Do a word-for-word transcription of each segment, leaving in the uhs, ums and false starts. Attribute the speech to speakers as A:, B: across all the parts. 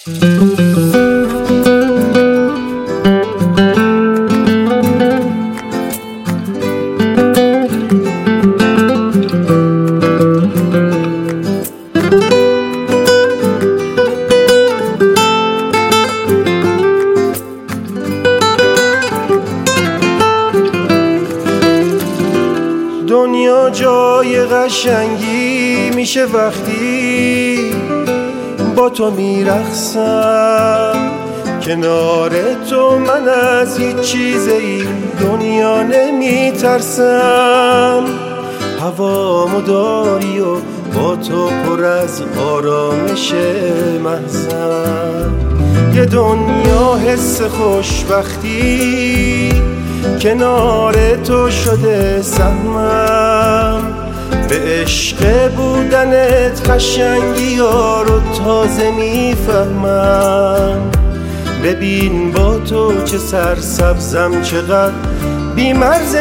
A: دنیا جای قشنگی میشه وقتی با تو میرقصم، کنار تو من از هیچ چیز این دنیا نمیترسم. هوامو داری و با تو پر از آرامش محزن، یه دنیا حس خوشبختی کنار تو شده سهمم. به عشق بودنت قشنگی ها رو تازه میفهمم. ببین با تو چه سرسبزم، چقدر بیمرز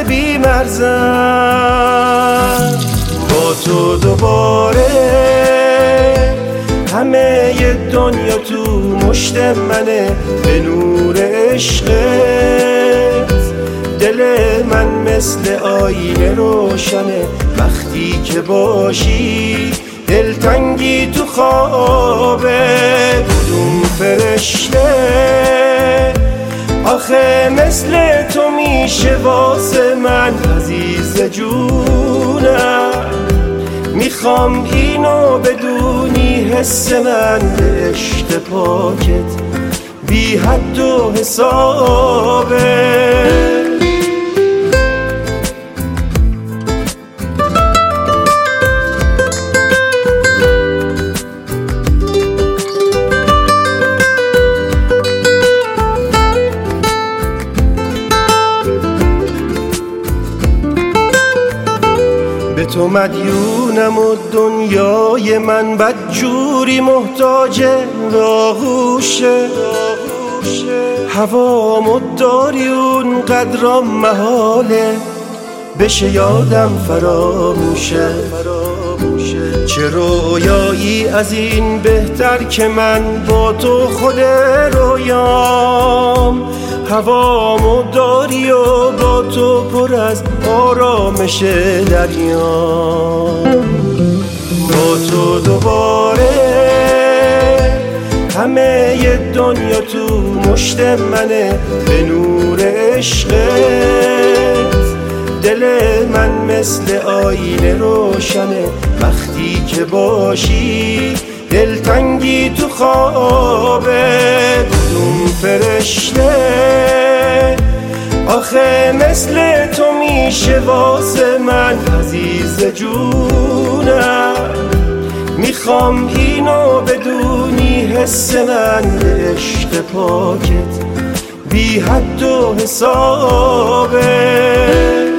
A: بیمرزم. با تو دوباره همه ی دنیا تو مشت منه، به نور عشقت دل من مثل آینه روشنه. وقتی که باشی دلتنگی تو خوابه، کدوم فرشته آخه مثل تو میشه واسه من عزیز جونم. میخوام اینو بدونی حس من به عشق پاکت بی حد و حسابه. به تو مدیونم و دنیای من بدجوری محتاج راهوشه. هوامو داری اون قدرام محاله، بشه یادم فراموشه. چه رویایی از این بهتر که من با تو خود رویام. هوامو داری و با تو پر از آرامش دریام. با تو دوباره همه ی دنیا تو مشت منه، به نور عشقت دل من مثل آینه روشنه. وقتی که باشی دلتنگی تو خوابه، کدوم فرشته آخه مثل تو میشه واسه من عزیز جونم. میخوام اینو بدونی حس من به عشق پاکت بی حد و حسابه.